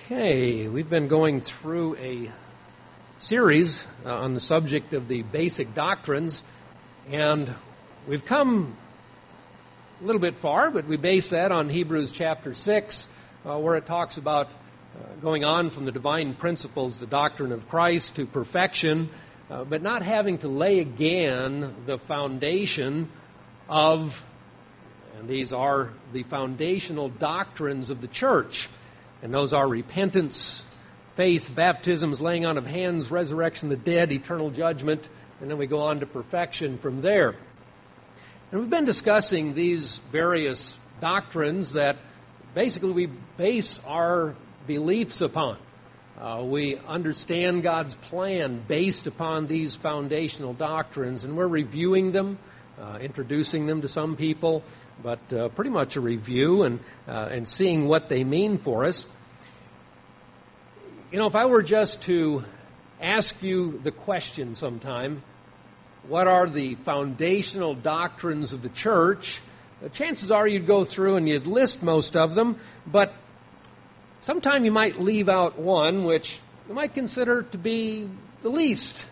Okay, we've been going through a series on the subject of the basic doctrines, and we've come a little bit far, but we base that on Hebrews chapter 6, where it talks about going on from the divine principles, the doctrine of Christ, to perfection, but not having to lay again the foundation of, and these are the foundational doctrines of the church. And those are repentance, faith, baptisms, laying on of hands, resurrection of the dead, eternal judgment, and then we go on to perfection from there. And we've been discussing these various doctrines that basically we base our beliefs upon. We understand God's plan based upon these foundational doctrines, and we're reviewing them, introducing them to some people, but pretty much a review and seeing what they mean for us. You know, if I were just to ask you the question sometime, what are the foundational doctrines of the church? Chances are you'd go through and you'd list most of them, but sometime you might leave out one which you might consider to be the least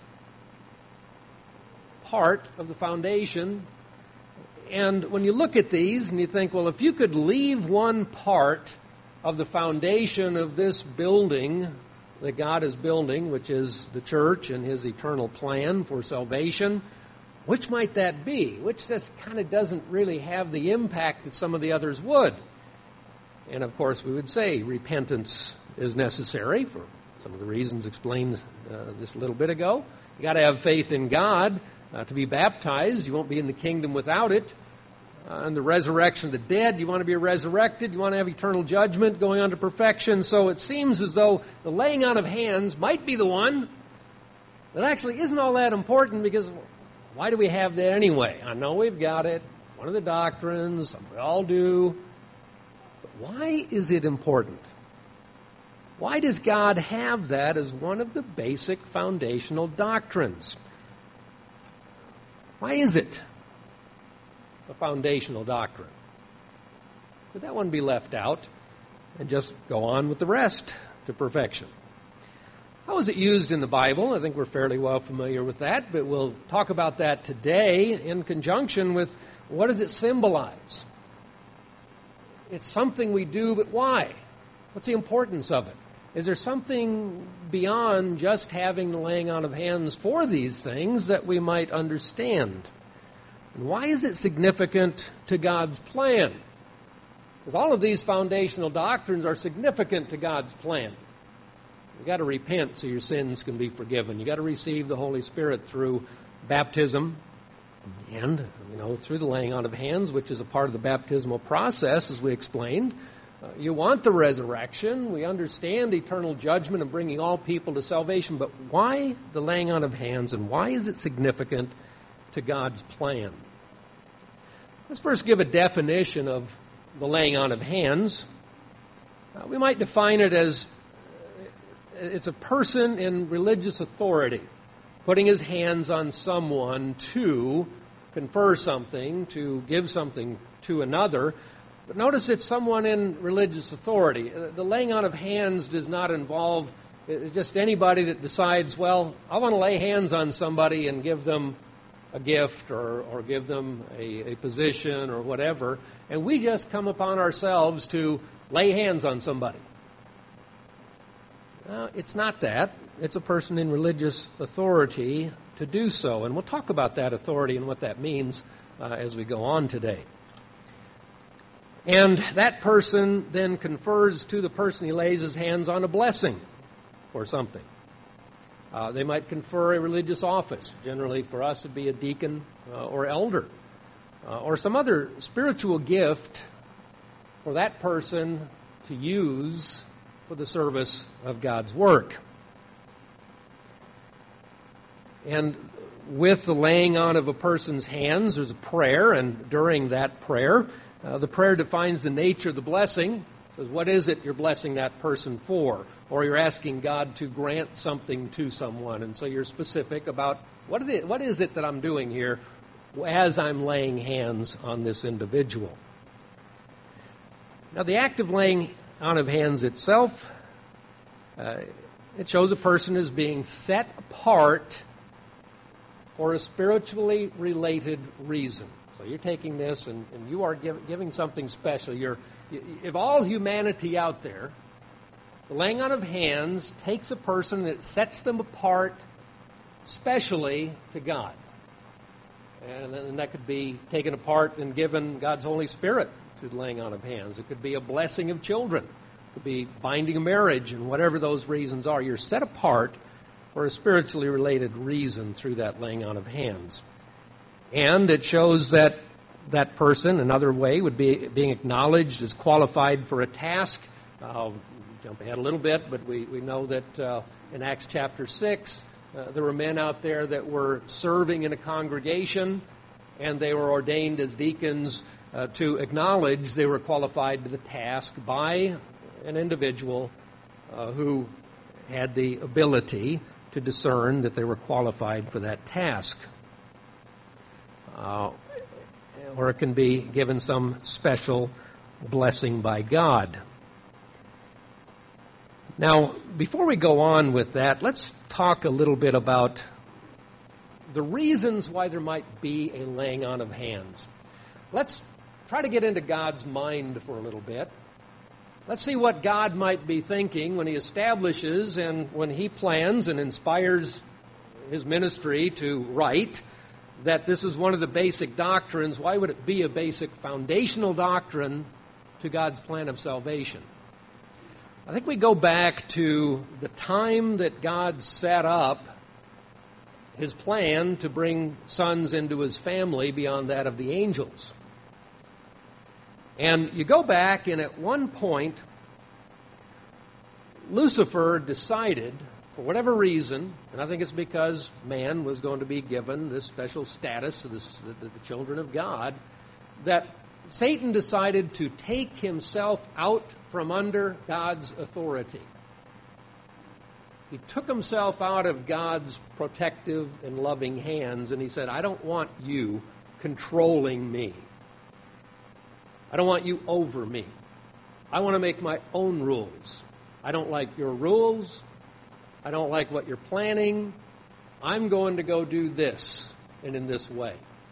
part of the foundation. And when you look at these and you think, well, if you could leave one part of the foundation of this building that God is building, which is the church and His eternal plan for salvation, which might that be? Which just kind of doesn't really have the impact that some of the others would. And of course we would say repentance is necessary for some of the reasons explained just a little bit ago. You got to have faith in God. To be baptized, you won't be in the kingdom without it. And the resurrection of the dead, you want to be resurrected, you want to have eternal judgment, going on to perfection. So it seems as though the laying on of hands might be the one that actually isn't all that important, because why do we have that anyway? I know we've got it, one of the doctrines, we all do. But why is it important? Why does God have that as one of the basic foundational doctrines? Why is it a foundational doctrine? Could that one be left out and just go on with the rest to perfection? How is it used in the Bible? I think we're fairly well familiar with that, but we'll talk about that today in conjunction with what does it symbolize? It's something we do, but why? What's the importance of it? Is there something beyond just having the laying on of hands for these things that we might understand? And why is it significant to God's plan? Because all of these foundational doctrines are significant to God's plan. You've got to repent so your sins can be forgiven. You've got to receive the Holy Spirit through baptism and, through the laying on of hands, which is a part of the baptismal process, as we explained. You want the resurrection. We understand eternal judgment and bringing all people to salvation. But why the laying on of hands, and why is it significant to God's plan? Let's first give a definition of the laying on of hands. We might define it as it's a person in religious authority putting his hands on someone to confer something, to give something to another. But notice it's someone in religious authority. The laying on of hands does not involve just anybody that decides, well, I want to lay hands on somebody and give them a gift or give them a position or whatever, and we just come upon ourselves to lay hands on somebody. It's not that. It's a person in religious authority to do so, and we'll talk about that authority and what that means as we go on today. And that person then confers to the person he lays his hands on a blessing or something. They might confer a religious office. Generally, for us, it would be a deacon or elder, or some other spiritual gift for that person to use for the service of God's work. And with the laying on of a person's hands, there's a prayer, and during that prayer, the prayer defines the nature of the blessing. It says, what is it you're blessing that person for? Or you're asking God to grant something to someone. And so you're specific about what is it that I'm doing here as I'm laying hands on this individual. Now, the act of laying on of hands itself It shows a person as being set apart for a spiritually related reason. So you're taking this and you are giving something special. If all humanity out there, the laying on of hands takes a person that sets them apart specially to God. And that could be taken apart and given God's Holy Spirit through the laying on of hands. It could be a blessing of children. It could be binding a marriage, and whatever those reasons are. You're set apart for a spiritually related reason through that laying on of hands. And it shows that that person, another way, would be being acknowledged as qualified for a task. I'll jump ahead a little bit, but we know that in Acts chapter 6, there were men out there that were serving in a congregation, and they were ordained as deacons to acknowledge they were qualified to the task by an individual who had the ability to discern that they were qualified for that task. Or it can be given some special blessing by God. Now, before we go on with that, let's talk a little bit about the reasons why there might be a laying on of hands. Let's try to get into God's mind for a little bit. Let's see what God might be thinking when He establishes and when He plans and inspires His ministry to write that this is one of the basic doctrines. Why would it be a basic foundational doctrine to God's plan of salvation? I think we go back to the time that God set up His plan to bring sons into His family beyond that of the angels. And you go back, and at one point, Lucifer decided, for whatever reason, and I think it's because man was going to be given this special status to the children of God, that Satan decided to take himself out from under God's authority. He took himself out of God's protective and loving hands, and he said, I don't want you controlling me. I don't want you over me. I want to make my own rules. I don't like your rules. I don't like what you're planning. I'm going to go do this and in this way.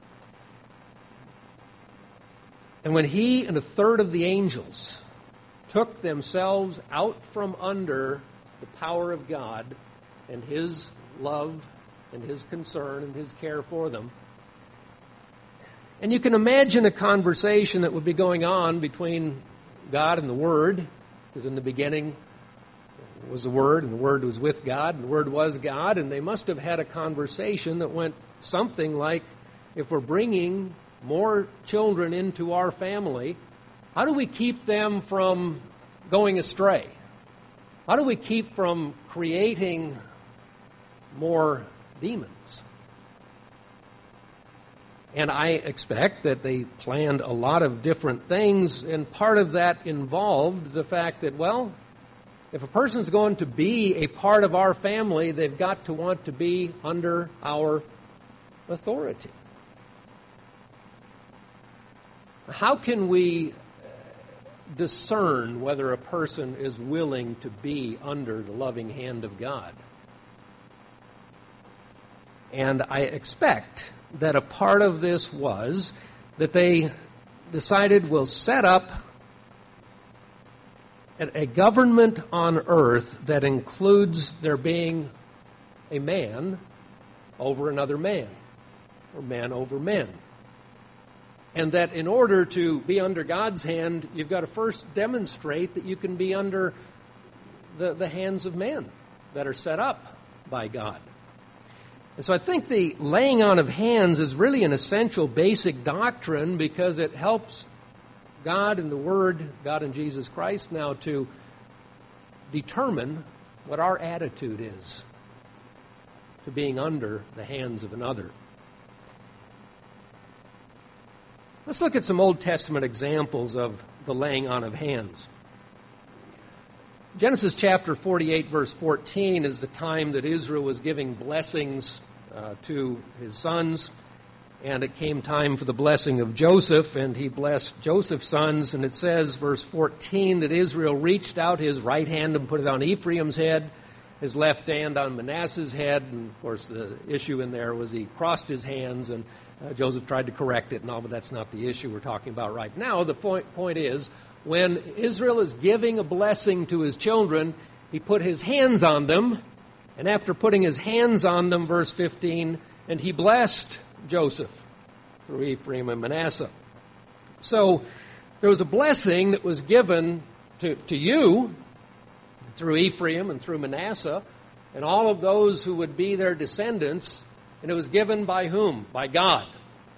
And when he and a third of the angels took themselves out from under the power of God and His love and His concern and His care for them, and you can imagine a conversation that would be going on between God and the Word, because in the beginning was the Word, and the Word was with God, and the Word was God, and they must have had a conversation that went something like, if we're bringing more children into our family, how do we keep them from going astray? How do we keep from creating more demons? And I expect that they planned a lot of different things, and part of that involved the fact that, well, if a person's going to be a part of our family, they've got to want to be under our authority. How can we discern whether a person is willing to be under the loving hand of God? And I expect that a part of this was that they decided we'll set up a government on earth that includes there being a man over another man, or man over men. And that in order to be under God's hand, you've got to first demonstrate that you can be under the hands of men that are set up by God. And so I think the laying on of hands is really an essential basic doctrine, because it helps God and the Word, God and Jesus Christ now, to determine what our attitude is to being under the hands of another. Let's look at some Old Testament examples of the laying on of hands. Genesis chapter 48, verse 14 is the time that Israel was giving blessings to his sons. and it came time for the blessing of Joseph, and he blessed Joseph's sons, and it says, verse 14, that Israel reached out his right hand and put it on Ephraim's head, his left hand on Manasseh's head, and of course the issue in there was he crossed his hands, and Joseph tried to correct it and all, but that's not the issue we're talking about right now. The point is, when Israel is giving a blessing to his children, he put his hands on them, and after putting his hands on them, verse 15, and he blessed Joseph through Ephraim and Manasseh. So there was a blessing that was given to you through Ephraim and through Manasseh and all of those who would be their descendants, and it was given by whom? By God.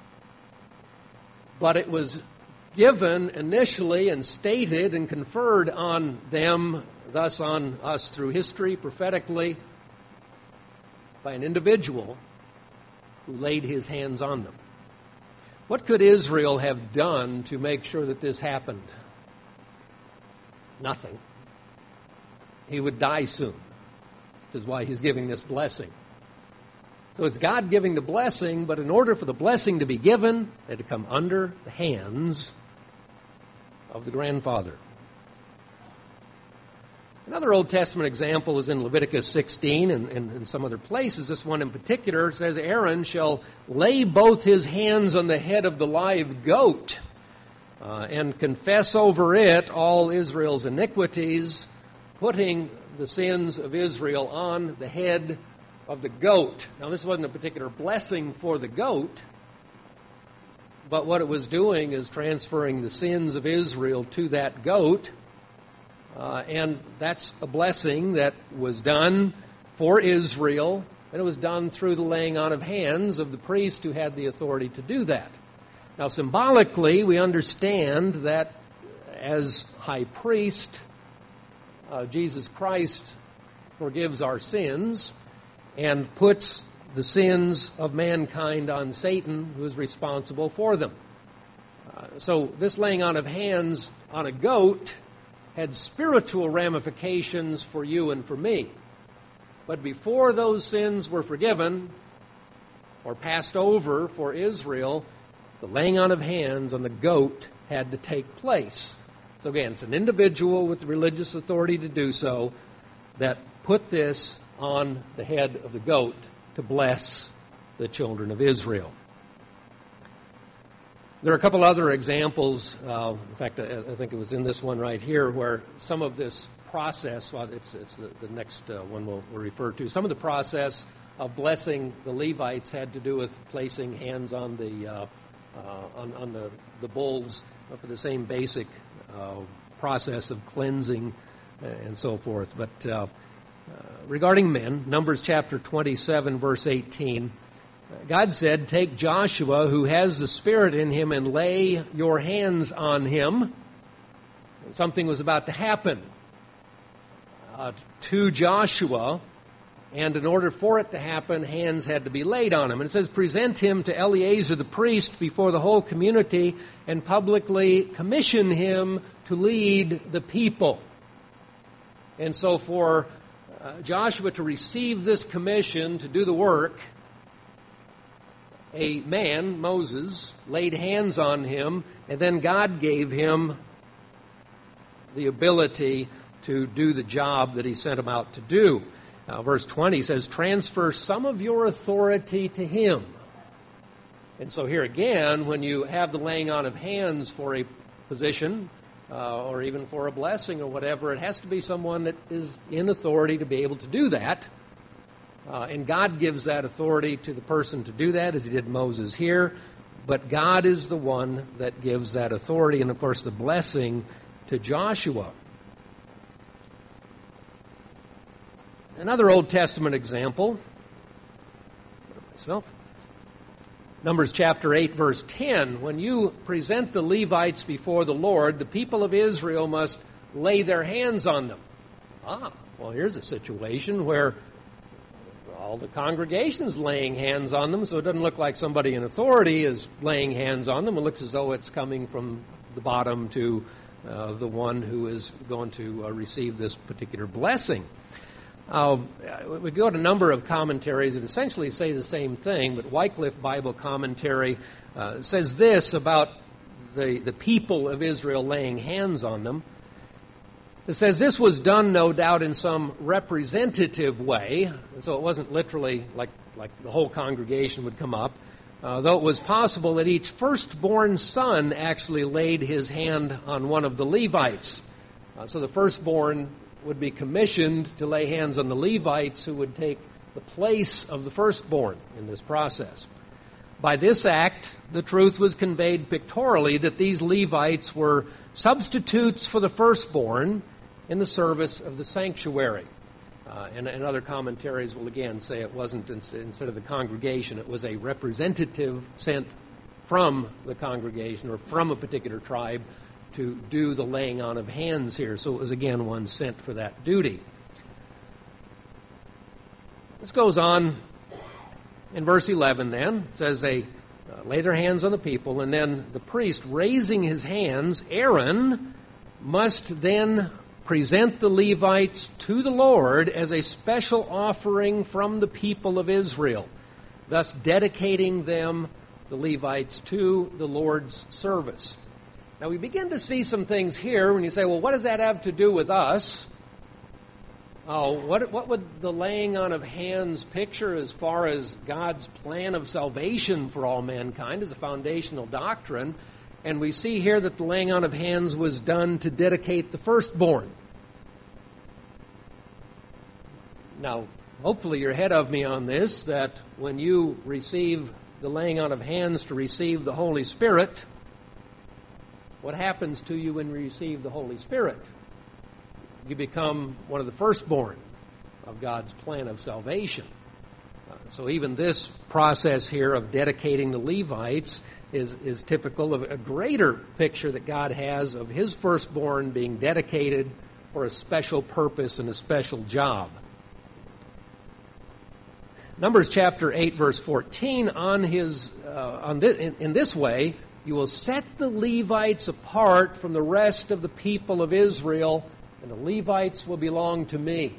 But it was given initially and stated and conferred on them, thus on us through history, prophetically, by an individual who laid his hands on them. What could Israel have done to make sure that this happened? Nothing. He would die soon, which is why he's giving this blessing. So it's God giving the blessing, but in order for the blessing to be given, it had to come under the hands of the grandfather. Another Old Testament example is in Leviticus 16 and some other places. This one in particular says, Aaron shall lay both his hands on the head of the live goat and confess over it all Israel's iniquities, putting the sins of Israel on the head of the goat. Now, this wasn't a particular blessing for the goat, but what it was doing is transferring the sins of Israel to that goat. And that's a blessing that was done for Israel, and it was done through the laying on of hands of the priest who had the authority to do that. Now, symbolically, we understand that as high priest, Jesus Christ forgives our sins and puts the sins of mankind on Satan, who is responsible for them. So this laying on of hands on a goat had spiritual ramifications for you and for me. But before those sins were forgiven or passed over for Israel, the laying on of hands on the goat had to take place. So again, it's an individual with religious authority to do so that put this on the head of the goat to bless the children of Israel. There are a couple other examples. In fact, I think it was in this one right here where some of this process, well, it's the next one we'll refer to, some of the process of blessing the Levites had to do with placing hands on the bulls for the same basic process of cleansing and so forth. But regarding men, Numbers chapter 27, verse 18, God said, take Joshua, who has the Spirit in him, and lay your hands on him. Something was about to happen to Joshua, and in order for it to happen, hands had to be laid on him. And it says, present him to Eleazar the priest before the whole community and publicly commission him to lead the people. And so for Joshua to receive this commission to do the work, a man, Moses, laid hands on him, and then God gave him the ability to do the job that he sent him out to do. Verse 20 says, transfer some of your authority to him. And so here again, when you have the laying on of hands for a position, or even for a blessing or whatever, it has to be someone that is in authority to be able to do that. And God gives that authority to the person to do that, as he did Moses here. But God is the one that gives that authority, and of course the blessing to Joshua. Another Old Testament example, Numbers chapter 8, verse 10, when you present the Levites before the Lord, the people of Israel must lay their hands on them. Well, here's a situation where all the congregation's laying hands on them, so it doesn't look like somebody in authority is laying hands on them. It looks as though it's coming from the bottom to the one who is going to receive this particular blessing. We go to a number of commentaries that essentially say the same thing, but Wycliffe Bible Commentary says this about the people of Israel laying hands on them. It says this was done, no doubt, in some representative way, so it wasn't literally like the whole congregation would come up, though it was possible that each firstborn son actually laid his hand on one of the Levites. So the firstborn would be commissioned to lay hands on the Levites who would take the place of the firstborn in this process. By this act, the truth was conveyed pictorially that these Levites were substitutes for the firstborn in the service of the sanctuary. And other commentaries will again say it wasn't instead of the congregation, it was a representative sent from the congregation or from a particular tribe to do the laying on of hands here. So it was again one sent for that duty. This goes on in verse 11 then. It says they lay their hands on the people, and then the priest, raising his hands, Aaron, must then present the Levites to the Lord as a special offering from the people of Israel, thus dedicating them, the Levites, to the Lord's service. Now we begin to see some things here when you say, well, what does that have to do with us? What would the laying on of hands picture as far as God's plan of salvation for all mankind as a foundational doctrine? And we see here that the laying on of hands was done to dedicate the firstborn. Now, hopefully you're ahead of me on this, that when you receive the laying on of hands to receive the Holy Spirit, what happens to you when you receive the Holy Spirit? You become one of the firstborn of God's plan of salvation. So even this process here of dedicating the Levites is typical of a greater picture that God has of His firstborn being dedicated for a special purpose and a special job. Numbers chapter 8, verse 14, in this way, you will set the Levites apart from the rest of the people of Israel, and the Levites will belong to me.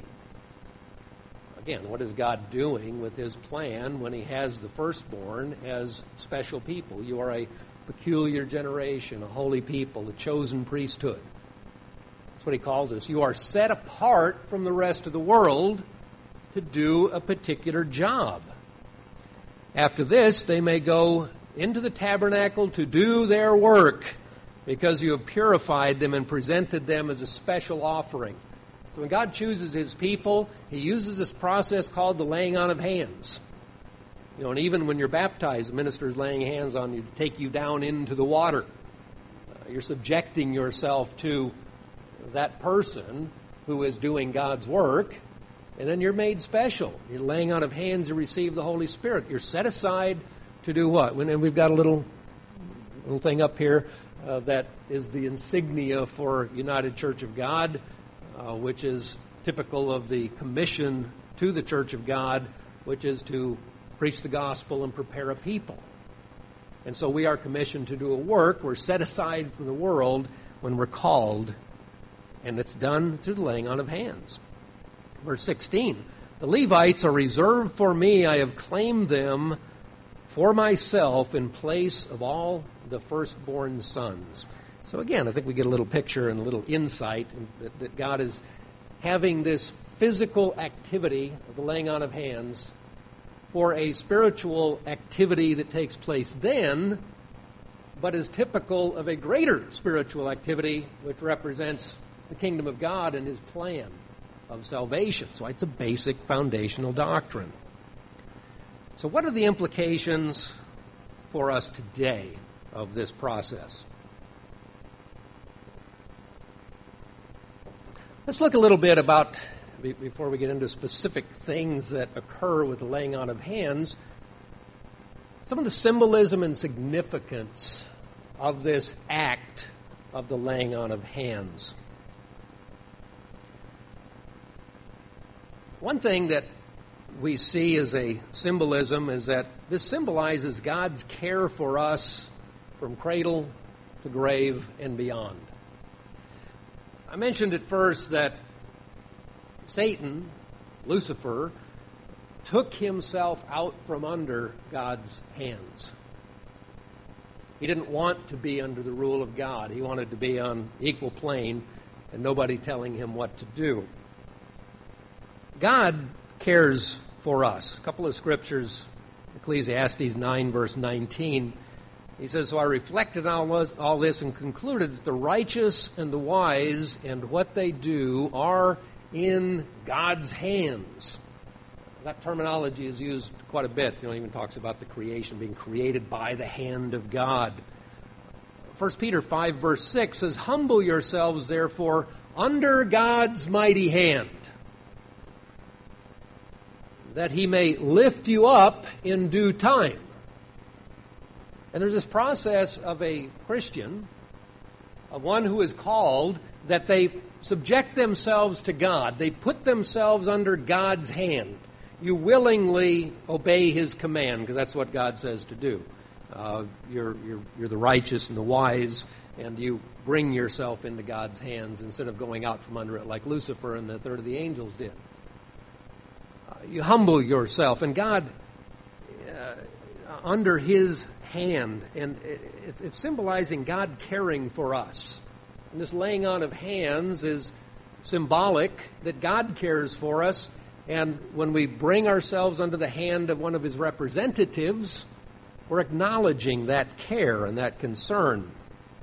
Again, what is God doing with His plan when He has the firstborn as special people? You are a peculiar generation, a holy people, a chosen priesthood. That's what He calls us. You are set apart from the rest of the world to do a particular job. After this, they may go into the tabernacle to do their work, because you have purified them and presented them as a special offering. So when God chooses His people, He uses this process called the laying on of hands. And even when you're baptized, the minister is laying hands on you to take you down into the water. You're subjecting yourself to that person who is doing God's work, and then you're made special. You're laying on of hands to receive the Holy Spirit. You're set aside to do what? And we've got a little thing up here that is the insignia for United Church of God, which is typical of the commission to the Church of God, which is to preach the gospel and prepare a people. And so we are commissioned to do a work. We're set aside from the world when we're called, and it's done through the laying on of hands. Verse 16, the Levites are reserved for me. I have claimed them for myself in place of all the firstborn sons. So again, I think we get a little picture and a little insight that God is having this physical activity of the laying on of hands for a spiritual activity that takes place then, but is typical of a greater spiritual activity which represents the kingdom of God and His plan of salvation. So it's a basic foundational doctrine. So what are the implications for us today of this process? Let's look a little bit about, before we get into specific things that occur with the laying on of hands, some of the symbolism and significance of this act of the laying on of hands. One thing that we see as a symbolism is that this symbolizes God's care for us from cradle to grave and beyond. I mentioned at first that Satan Lucifer took himself out from under God's hands. He didn't want to be under the rule of God. He wanted to be on equal plane and nobody telling him what to do. God cares for us. A couple of scriptures, Ecclesiastes 9, verse 19. He says, "So I reflected on all this and concluded that the righteous and the wise and what they do are in God's hands." That terminology is used quite a bit. It even talks about the creation being created by the hand of God. 1 Peter 5, verse 6 says, "Humble yourselves, therefore, under God's mighty hand, that he may lift you up in due time." And there's this process of a Christian, of one who is called, that they subject themselves to God. They put themselves under God's hand. You willingly obey his command, because that's what God says to do. You're the righteous and the wise, and you bring yourself into God's hands instead of going out from under it like Lucifer and the third of the angels did. You humble yourself, and God, under his hand, and it's symbolizing God caring for us. And this laying on of hands is symbolic that God cares for us. And when we bring ourselves under the hand of one of his representatives, we're acknowledging that care and that concern.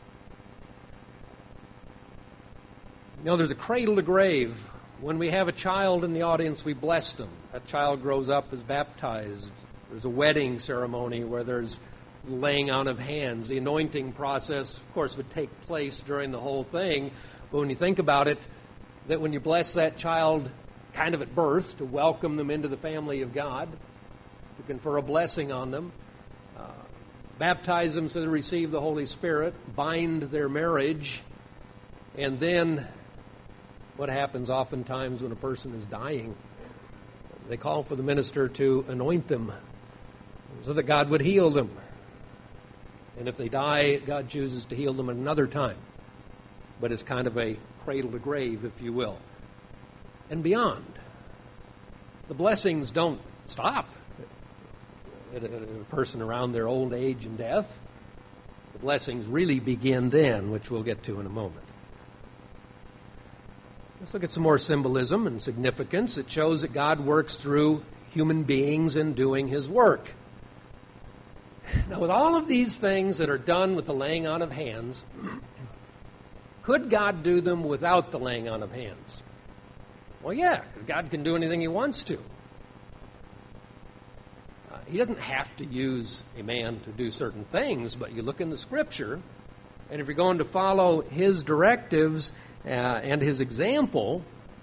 You know, there's a cradle to grave. When we have a child in the audience, we bless them. That child grows up, is baptized. There's a wedding ceremony where there's laying on of hands. The anointing process, of course, would take place during the whole thing. But when you think about it, that when you bless that child kind of at birth, to welcome them into the family of God, to confer a blessing on them, baptize them so they receive the Holy Spirit, bind their marriage, and then what happens oftentimes when a person is dying? They call for the minister to anoint them so that God would heal them. And if they die, God chooses to heal them at another time. But it's kind of a cradle to grave, if you will. And beyond. The blessings don't stop at a person around their old age and death. The blessings really begin then, which we'll get to in a moment. Let's look at some more symbolism and significance. It shows that God works through human beings in doing his work. Now, with all of these things that are done with the laying on of hands, could God do them without the laying on of hands? Well, yeah, God can do anything he wants to. He doesn't have to use a man to do certain things, but you look in the Scripture, and if you're going to follow his directives and his example,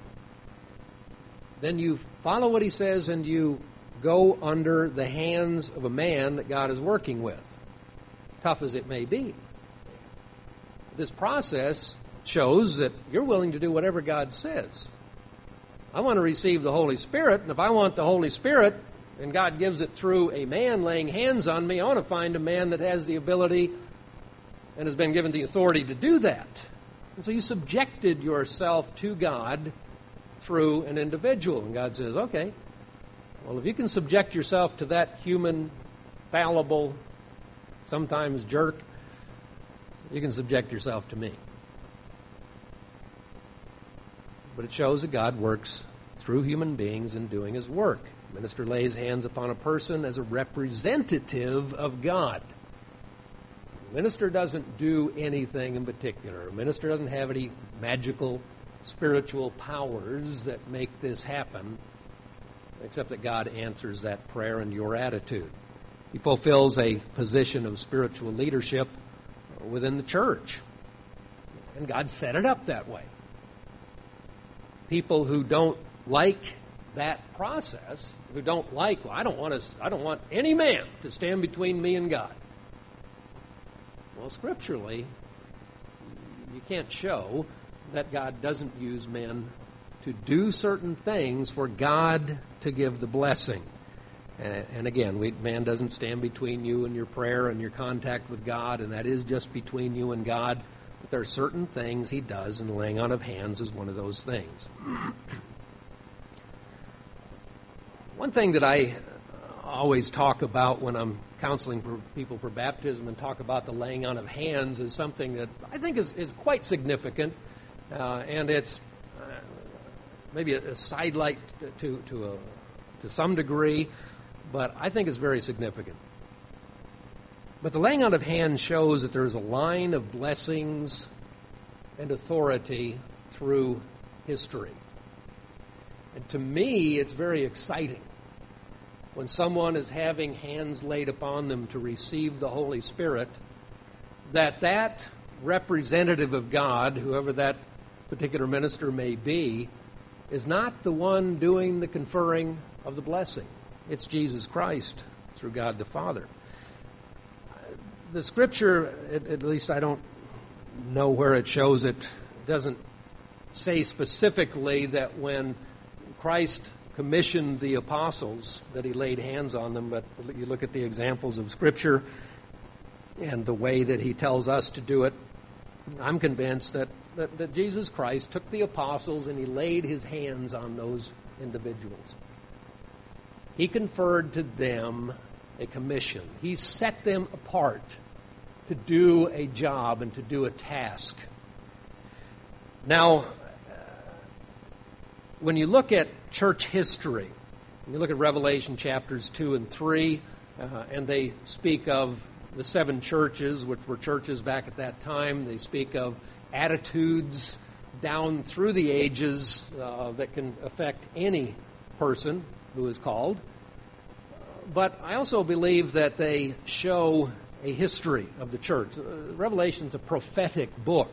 then you follow what he says and you go under the hands of a man that God is working with, tough as it may be. This process shows that you're willing to do whatever God says. I want to receive the Holy Spirit, and if I want the Holy Spirit, and God gives it through a man laying hands on me, I want to find a man that has the ability and has been given the authority to do that. And so you subjected yourself to God through an individual. And God says, okay, well, if you can subject yourself to that human, fallible, sometimes jerk, you can subject yourself to me. But it shows that God works through human beings in doing his work. The minister lays hands upon a person as a representative of God. The minister doesn't do anything in particular. The minister doesn't have any magical spiritual powers that make this happen, except that God answers that prayer and your attitude. He fulfills a position of spiritual leadership within the church. And God set it up that way. People who don't like that process, who don't like, well, I don't want any man to stand between me and God. Well, scripturally, you can't show that God doesn't use men to do certain things for God to give the blessing. And again, man doesn't stand between you and your prayer and your contact with God, and that is just between you and God. But there are certain things he does, and the laying on of hands is one of those things. One thing that I always talk about when I'm counseling for people for baptism and talk about the laying on of hands is something that I think is quite significant, and it's maybe a sidelight to some degree, but I think it's very significant. But the laying on of hands shows that there's a line of blessings and authority through history. And to me, it's very exciting when someone is having hands laid upon them to receive the Holy Spirit, that representative of God, whoever that particular minister may be, is not the one doing the conferring of the blessing. It's Jesus Christ through God the Father. The Scripture, at least I don't know where it shows it, doesn't say specifically that when Christ commissioned the apostles that he laid hands on them, but you look at the examples of Scripture and the way that he tells us to do it, I'm convinced that Jesus Christ took the apostles and he laid his hands on those individuals. He conferred to them a commission. He set them apart to do a job and to do a task. Now, when you look at church history, when you look at Revelation chapters 2 and 3, and they speak of the 7 churches, which were churches back at that time, they speak of attitudes down through the ages that can affect any person who is called. But I also believe that they show a history of the church. Revelation's a prophetic book.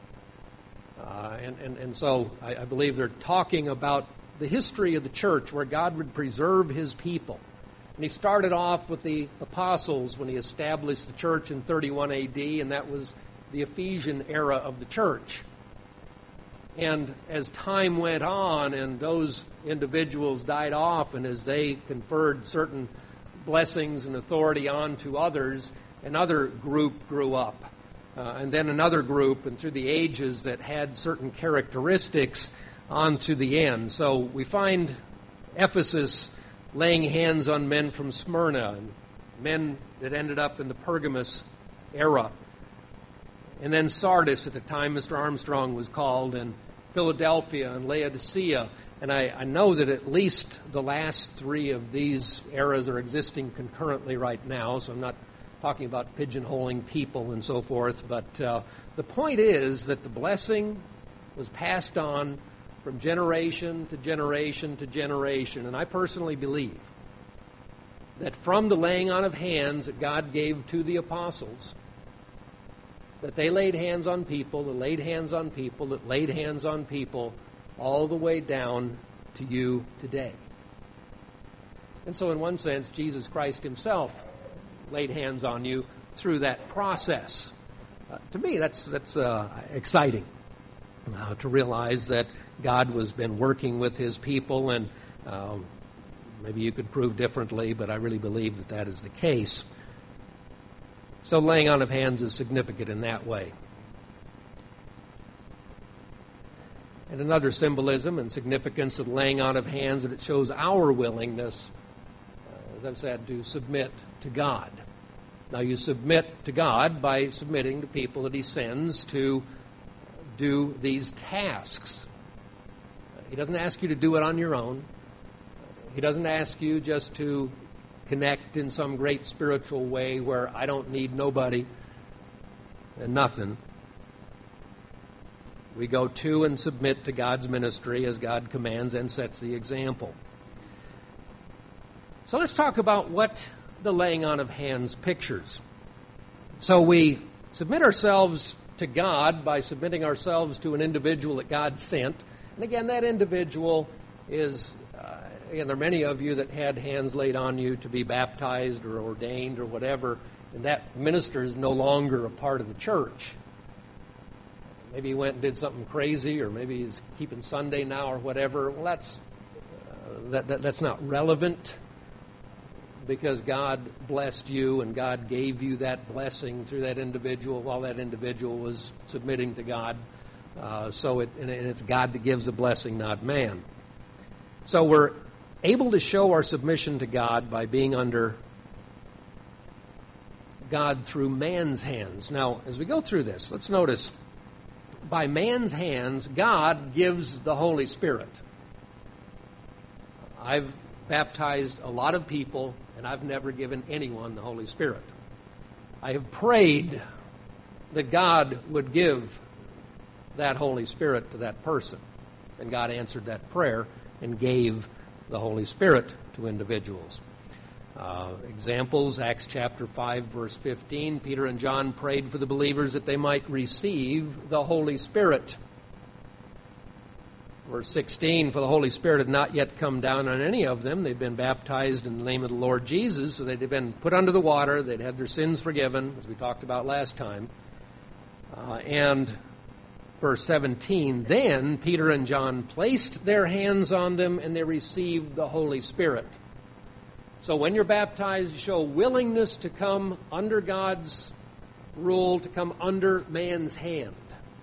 And so I believe they're talking about the history of the church where God would preserve his people. And he started off with the apostles when he established the church in 31 A.D., and that was the Ephesian era of the church. And as time went on and those individuals died off, and as they conferred certain blessings and authority on to others, another group grew up. And then another group, and through the ages that had certain characteristics on to the end. So we find Ephesus laying hands on men from Smyrna, and men that ended up in the Pergamus era. And then Sardis at the time Mr. Armstrong was called, and Philadelphia and Laodicea. And I know that at least the last 3 of these eras are existing concurrently right now, so I'm not talking about pigeonholing people and so forth, but the point is that the blessing was passed on from generation to generation to generation, and I personally believe that from the laying on of hands that God gave to the apostles, that they laid hands on people, that laid hands on people, that laid hands on people, all the way down to you today. And so in one sense, Jesus Christ himself laid hands on you through that process. To me, that's exciting to realize that God has been working with his people, and maybe you could prove differently, but I really believe that that is the case. So laying on of hands is significant in that way. And another symbolism and significance of laying on of hands, that it shows our willingness, as I've said, to submit to God. Now, you submit to God by submitting to people that he sends to do these tasks. He doesn't ask you to do it on your own. He doesn't ask you just to connect in some great spiritual way where I don't need nobody and nothing. We go to and submit to God's ministry as God commands and sets the example. So let's talk about what the laying on of hands pictures. So we submit ourselves to God by submitting ourselves to an individual that God sent. And again, that individual is, again, there are many of you that had hands laid on you to be baptized or ordained or whatever, and that minister is no longer a part of the church. Maybe he went and did something crazy, or maybe he's keeping Sunday now or whatever. Well, that's not relevant, because God blessed you and God gave you that blessing through that individual while that individual was submitting to God. So it's God that gives the blessing, not man. So we're able to show our submission to God by being under God through man's hands. Now, as we go through this, let's notice, by man's hands, God gives the Holy Spirit. I've baptized a lot of people, and I've never given anyone the Holy Spirit. I have prayed that God would give that Holy Spirit to that person, and God answered that prayer and gave the Holy Spirit to individuals. Examples, Acts chapter 5, verse 15, Peter and John prayed for the believers that they might receive the Holy Spirit. Verse 16, for the Holy Spirit had not yet come down on any of them. They'd been baptized in the name of the Lord Jesus, so they'd been put under the water. They'd had their sins forgiven, as we talked about last time. And verse 17, then Peter and John placed their hands on them, and they received the Holy Spirit. So when you're baptized, you show willingness to come under God's rule, to come under man's hand.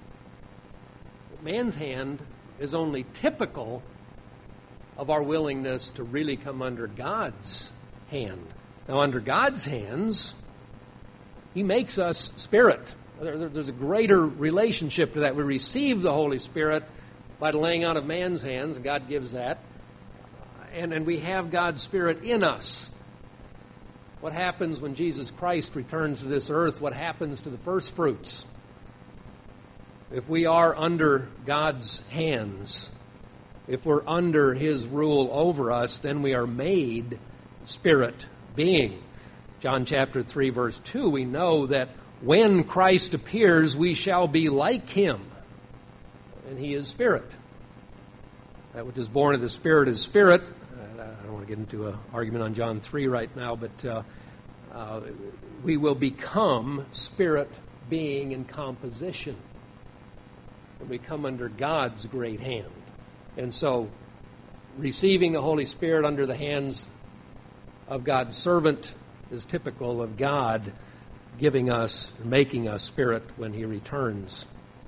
Man's hand is only typical of our willingness to really come under God's hand. Now, under God's hands, He makes us spirit. There's a greater relationship to that. We receive the Holy Spirit by the laying on of man's hands, and God gives that. And we have God's Spirit in us. What happens when Jesus Christ returns to this earth? What happens to the first fruits? If we are under God's hands, if we're under His rule over us, then we are made spirit being. John chapter 3, verse 2, we know that when Christ appears, we shall be like Him, and He is spirit. That which is born of the Spirit is spirit. I don't want to get into an argument on John 3 right now, but we will become spirit being in composition when we come under God's great hand. And so, receiving the Holy Spirit under the hands of God's servant is typical of God giving us, making us spirit when He returns.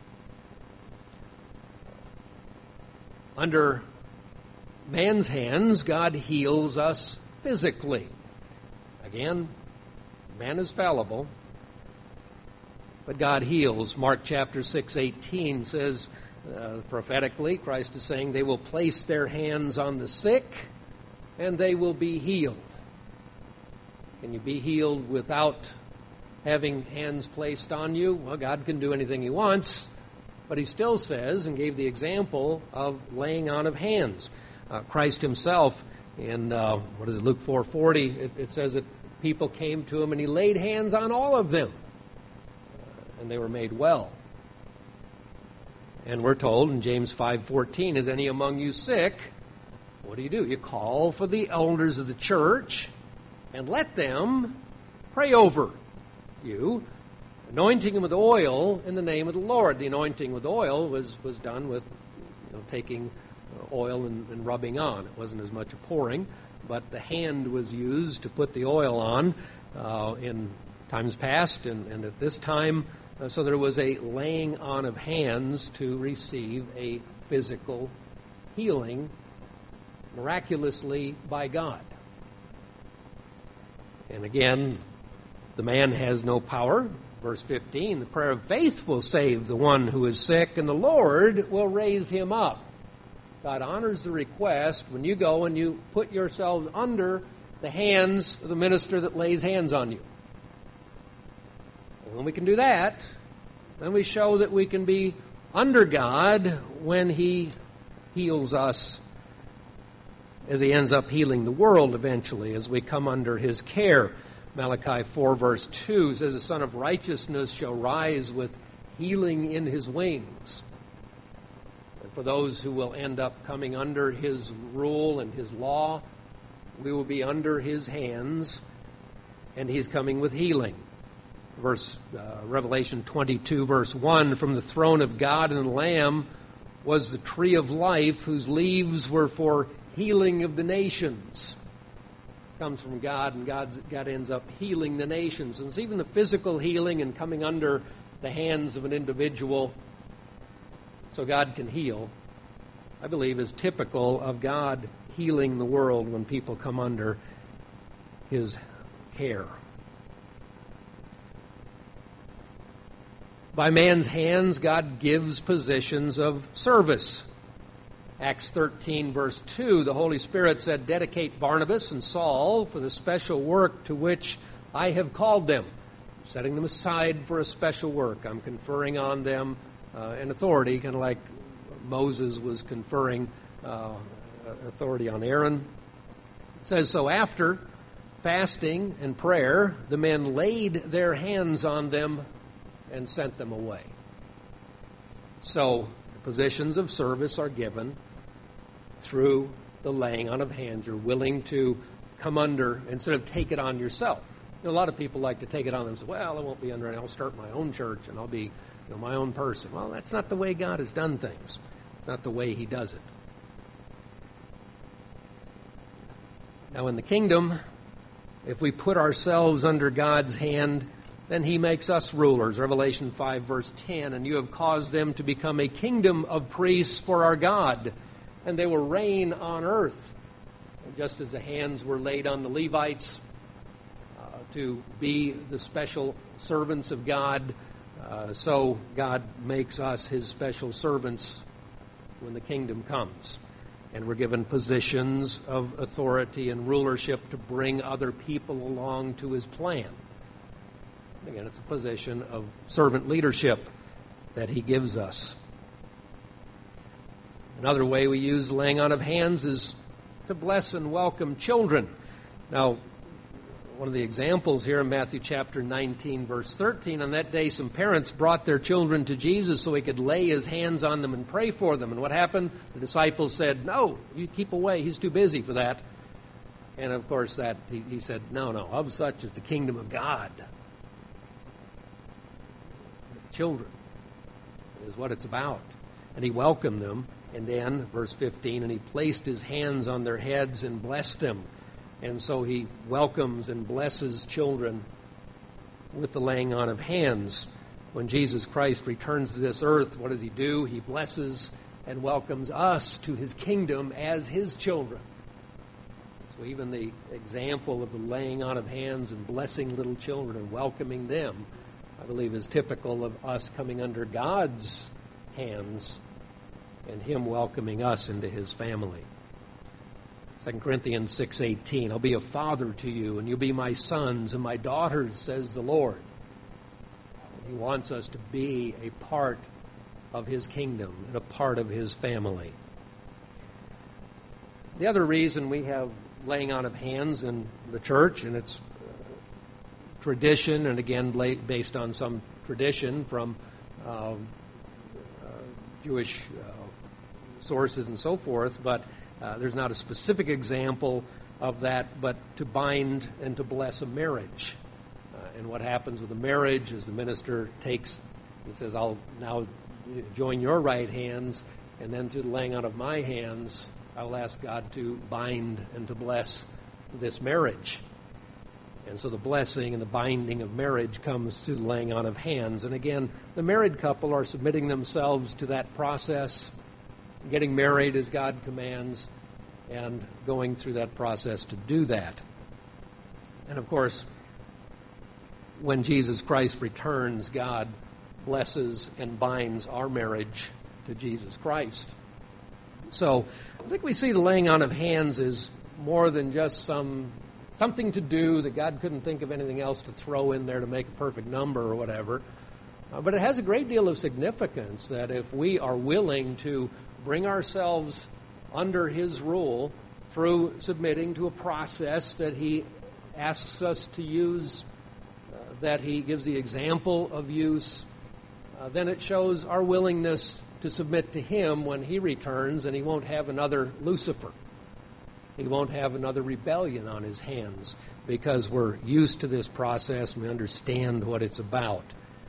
Under man's hands, God heals us physically. Again, man is fallible, but God heals. Mark chapter 6:18 says, prophetically, Christ is saying, they will place their hands on the sick, and they will be healed. Can you be healed without having hands placed on you? Well, God can do anything He wants, but He still says, and gave the example of laying on of hands. Christ Himself, in Luke 4:40, it says that people came to Him and He laid hands on all of them, and they were made well. And we're told in James 5:14, is any among you sick? What do? You call for the elders of the church and let them pray over you, anointing him with oil in the name of the Lord. The anointing with oil was done with taking oil and rubbing on. It wasn't as much a pouring, but the hand was used to put the oil on in times past and at this time. So there was a laying on of hands to receive a physical healing miraculously by God. And again, the man has no power. Verse 15, the prayer of faith will save the one who is sick, and the Lord will raise him up. God honors the request when you go and you put yourselves under the hands of the minister that lays hands on you. And when we can do that, then we show that we can be under God when He heals us, as He ends up healing the world eventually as we come under His care. Malachi 4 verse 2 says, the Son of Righteousness shall rise with healing in His wings. And for those who will end up coming under His rule and His law, we will be under His hands, and He's coming with healing. Revelation 22 verse 1, from the throne of God and the Lamb was the tree of life, whose leaves were for healing of the nations. Comes from God, and God ends up healing the nations. And it's even the physical healing and coming under the hands of an individual so God can heal. I believe, is typical of God healing the world when people come under His care. By man's hands, God gives positions of service. Acts 13, verse 2, the Holy Spirit said, "Dedicate Barnabas and Saul for the special work to which I have called them," setting them aside for a special work. I'm conferring on them an authority, kind of like Moses was conferring authority on Aaron. It says, "So after fasting and prayer, the men laid their hands on them and sent them away." So positions of service are given through the laying on of hands. You're willing to come under instead of take it on yourself. You know, a lot of people like to take it on themselves. Well, I won't be under it. I'll start my own church and I'll be my own person. Well, that's not the way God has done things. It's not the way He does it. Now, in the kingdom, if we put ourselves under God's hand, then He makes us rulers. Revelation 5, verse 10, "And you have caused them to become a kingdom of priests for our God, and they will reign on earth." And just as the hands were laid on the Levites to be the special servants of God, so God makes us His special servants when the kingdom comes. And we're given positions of authority and rulership to bring other people along to His plan. Again, it's a position of servant leadership that He gives us. Another way we use laying on of hands is to bless and welcome children. Now, one of the examples here in Matthew chapter 19, verse 13, on that day some parents brought their children to Jesus so He could lay His hands on them and pray for them. And what happened? The disciples said, "No, you keep away. He's too busy for that." And of course, he said, no, of such is the kingdom of God. Children is what it's about. And He welcomed them. And then, verse 15, "And He placed His hands on their heads and blessed them." And so He welcomes and blesses children with the laying on of hands. When Jesus Christ returns to this earth, what does He do? He blesses and welcomes us to His kingdom as His children. So even the example of the laying on of hands and blessing little children and welcoming them, I believe, is typical of us coming under God's hands and Him welcoming us into His family. 2 Corinthians 6:18, "I'll be a father to you, and you'll be my sons and my daughters, says the Lord." And He wants us to be a part of His kingdom and a part of His family. The other reason we have laying on of hands in the church, and it's tradition, and again based on some tradition from Jewish sources and so forth, but there's not a specific example of that, but to bind and to bless a marriage. And what happens with a marriage is the minister takes and says, "I'll now join your right hands, and then through the laying on of my hands, I will ask God to bind and to bless this marriage." And so the blessing and the binding of marriage comes through the laying on of hands. And again, the married couple are submitting themselves to that process, getting married as God commands, and going through that process to do that. And of course, when Jesus Christ returns, God blesses and binds our marriage to Jesus Christ. So I think we see the laying on of hands is more than just something to do that God couldn't think of anything else to throw in there to make a perfect number or whatever. But it has a great deal of significance that if we are willing to bring ourselves under His rule through submitting to a process that He asks us to use, that He gives the example of use, then it shows our willingness to submit to Him when He returns, and He won't have another Lucifer. He won't have another rebellion on His hands because we're used to this process and we understand what it's about.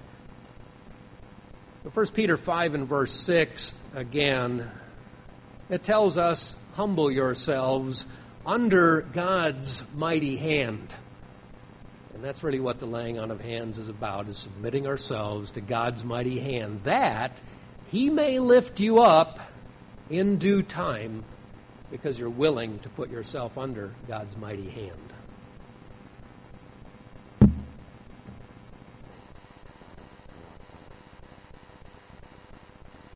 But 1 Peter 5 and verse 6, again, it tells us, "Humble yourselves under God's mighty hand." And that's really what the laying on of hands is about, is submitting ourselves to God's mighty hand, that He may lift you up in due time because you're willing to put yourself under God's mighty hand.